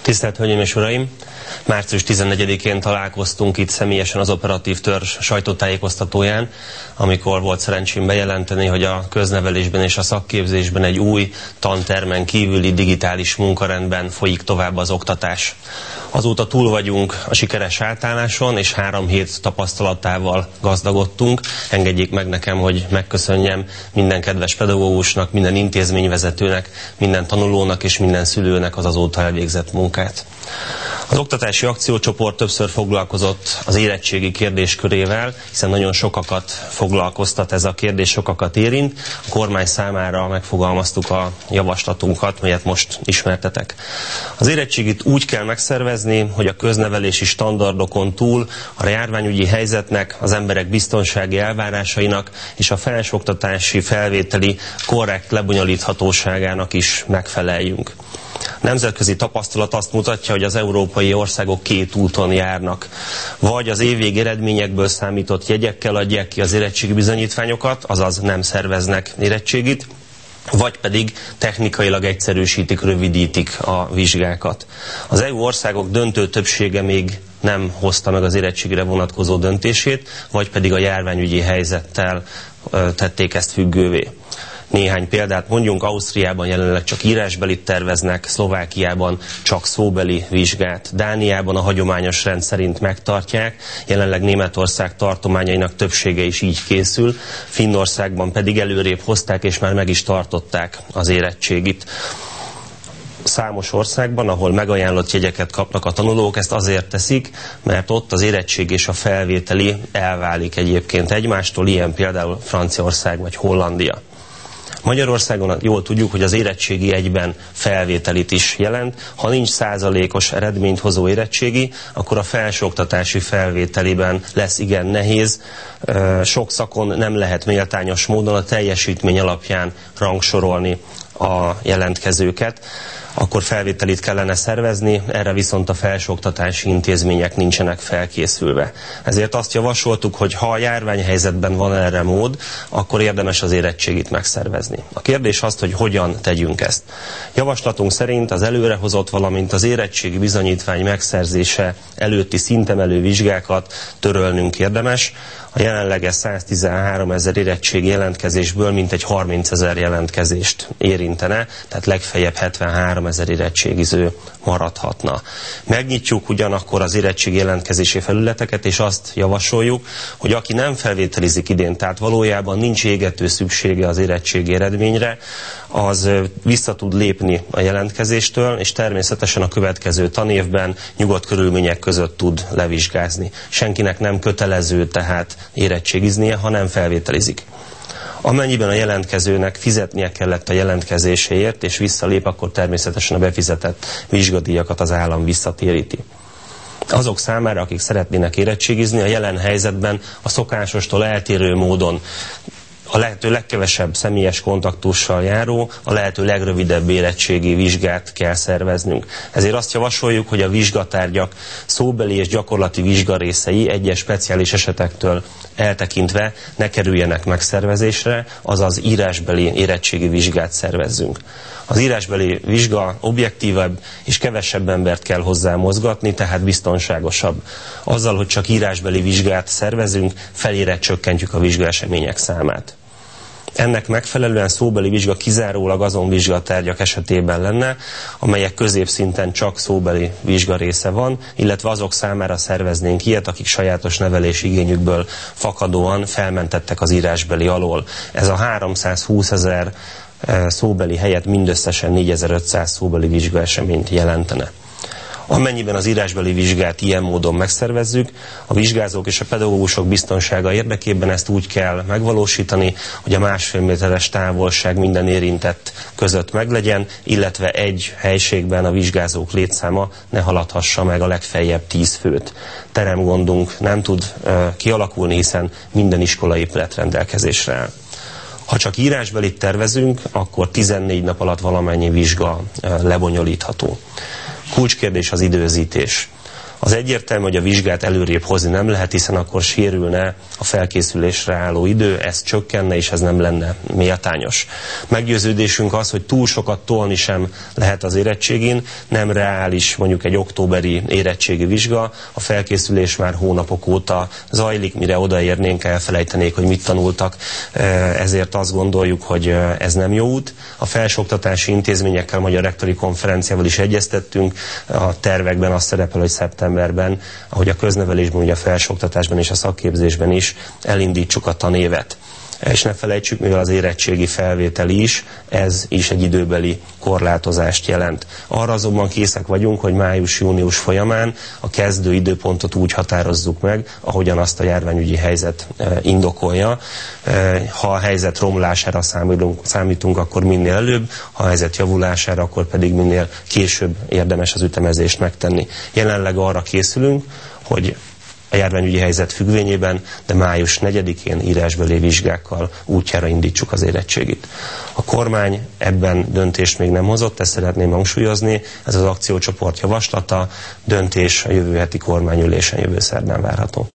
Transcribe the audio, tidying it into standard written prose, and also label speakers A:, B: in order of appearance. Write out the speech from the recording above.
A: Tisztelt Hölgyeim és Uraim! Március 14-én találkoztunk itt személyesen az operatív törzs sajtótájékoztatóján, amikor volt szerencsém bejelenteni, hogy a köznevelésben és a szakképzésben egy új tantermen kívüli digitális munkarendben folyik tovább az oktatás. Azóta túl vagyunk a sikeres átálláson, és 3 hét tapasztalatával gazdagodtunk. Engedjék meg nekem, hogy megköszönjem minden kedves pedagógusnak, minden intézményvezetőnek, minden tanulónak és minden szülőnek az azóta elvégzett munkát. Az oktatási akciócsoport többször foglalkozott az érettségi kérdéskörével, hiszen nagyon sokakat foglalkoztat ez a kérdés, sokakat érint. A kormány számára megfogalmaztuk a javaslatunkat, melyet most ismertetek. Az érettségit úgy kell megszervezni, hogy a köznevelési standardokon túl a járványügyi helyzetnek, az emberek biztonsági elvárásainak és a felsőoktatási felvételi korrekt lebonyolíthatóságának is megfeleljünk. A nemzetközi tapasztalat azt mutatja, hogy az európai országok 2 úton járnak. Vagy az évvégi eredményekből számított jegyekkel adják ki az érettségi bizonyítványokat, azaz nem szerveznek érettségit, vagy pedig technikailag egyszerűsítik, rövidítik a vizsgákat. Az EU országok döntő többsége még nem hozta meg az érettségire vonatkozó döntését, vagy pedig a járványügyi helyzettel tették ezt függővé. Néhány példát mondjunk: Ausztriában jelenleg csak írásbelit terveznek, Szlovákiában csak szóbeli vizsgát, Dániában a hagyományos rend szerint megtartják, jelenleg Németország tartományainak többsége is így készül, Finnországban pedig előrébb hozták és már meg is tartották az érettségit. Számos országban, ahol megajánlott jegyeket kapnak a tanulók, ezt azért teszik, mert ott az érettség és a felvételi elválik egyébként egymástól, ilyen például Franciaország vagy Hollandia. Magyarországon jól tudjuk, hogy az érettségi egyben felvételit is jelent. Ha nincs százalékos eredményt hozó érettségi, akkor a felsőoktatási felvételiben lesz igen nehéz. Sok szakon nem lehet méltányos módon a teljesítmény alapján rangsorolni a jelentkezőket. Akkor felvételit kellene szervezni, erre viszont a felsőoktatási intézmények nincsenek felkészülve. Ezért azt javasoltuk, hogy ha a járványhelyzetben van erre mód, akkor érdemes az érettségit megszervezni. A kérdés az, hogy hogyan tegyünk ezt. Javaslatunk szerint az előrehozott, valamint az érettségi bizonyítvány megszerzése előtti szintemelő vizsgákat törölnünk érdemes. A jelenleges 113 000 érettségi jelentkezésből mintegy 30 000 jelentkezést érintene, tehát legfeljebb 73 000 érettségiző maradhatna. Megnyitjuk ugyanakkor az érettségi jelentkezési felületeket, és azt javasoljuk, hogy aki nem felvételizik idén, tehát valójában nincs égető szüksége az érettségi eredményre, az vissza tud lépni a jelentkezéstől, és természetesen a következő tanévben nyugodt körülmények között tud levizsgázni. Senkinek nem kötelező tehát érettségiznie, ha nem felvételizik. Amennyiben a jelentkezőnek fizetnie kellett a jelentkezéséért, és visszalép, akkor természetesen a befizetett vizsgadíjakat az állam visszatéríti. Azok számára, akik szeretnének érettségizni, a jelen helyzetben a szokásostól eltérő módon a lehető legkevesebb személyes kontaktussal járó, a lehető legrövidebb érettségi vizsgát kell szerveznünk. Ezért azt javasoljuk, hogy a vizsgatárgyak szóbeli és gyakorlati vizsgarészei egyes speciális esetektől eltekintve ne kerüljenek megszervezésre, azaz írásbeli érettségi vizsgát szervezzünk. Az írásbeli vizsga objektívebb és kevesebb embert kell hozzá mozgatni, tehát biztonságosabb. Azzal, hogy csak írásbeli vizsgát szervezünk, felére csökkentjük a vizsgaesemények számát. Ennek megfelelően szóbeli vizsga kizárólag azon vizsgatárgyak esetében lenne, amelyek középszinten csak szóbeli vizsga része van, illetve azok számára szerveznénk ilyet, akik sajátos nevelési igényükből fakadóan felmentettek az írásbeli alól. Ez a 320 000 szóbeli helyett mindösszesen 4500 szóbeli vizsgaeseményt jelentene. Amennyiben az írásbeli vizsgát ilyen módon megszervezzük, a vizsgázók és a pedagógusok biztonsága érdekében ezt úgy kell megvalósítani, hogy a 1,5 méteres távolság minden érintett között meglegyen, illetve egy helységben a vizsgázók létszáma ne haladhassa meg a legfeljebb 10 főt. Teremgondunk nem tud kialakulni, hiszen minden iskolaépület rendelkezésre áll. Ha csak írásbelit tervezünk, akkor 14 nap alatt valamennyi vizsga lebonyolítható. Kulcskérdés az időzítés. Az egyértelmű, hogy a vizsgát előrébb hozni nem lehet, hiszen akkor sérülne a felkészülésre álló idő, ez csökkenne, és ez nem lenne méltányos. Meggyőződésünk az, hogy túl sokat tolni sem lehet az érettségin, nem reális mondjuk egy októberi érettségi vizsga, a felkészülés már hónapok óta zajlik, mire odaérnénk, elfelejtenék, hogy mit tanultak, ezért azt gondoljuk, hogy ez nem jó út. A felsőoktatási intézményekkel, Magyar Rektori Konferenciával is egyeztettünk, a tervekben azt szerepel, hogy szeptemberben, ahogy a köznevelésben, ugye a felsőoktatásban és a szakképzésben is elindítsuk a tanévet. És ne felejtsük, mivel az érettségi felvétel is, ez is egy időbeli korlátozást jelent. Arra azonban készek vagyunk, hogy május-június folyamán a kezdő időpontot úgy határozzuk meg, ahogyan azt a járványügyi helyzet indokolja. Ha a helyzet romlására számítunk, akkor minél előbb, ha a helyzet javulására, akkor pedig minél később érdemes az ütemezést megtenni. Jelenleg arra készülünk, hogy a járványügyi helyzet függvényében, de május 4-én írásbeli vizsgákkal útjára indítsuk az érettségit. A kormány ebben döntést még nem hozott, ezt szeretném hangsúlyozni, ez az akciócsoport javaslata, döntés a jövő heti kormányülésen jövő szerdán várható.